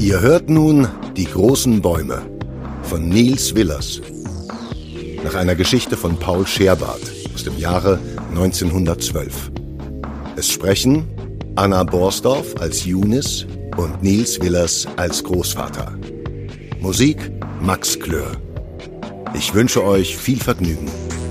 Ihr hört nun Die großen Bäume von Niels Willers. Nach einer Geschichte von Paul Scherbart aus dem Jahre 1912. Es sprechen Anna Borsdorf als Junis und Niels Willers als Großvater. Musik Max Klör. Ich wünsche euch viel Vergnügen.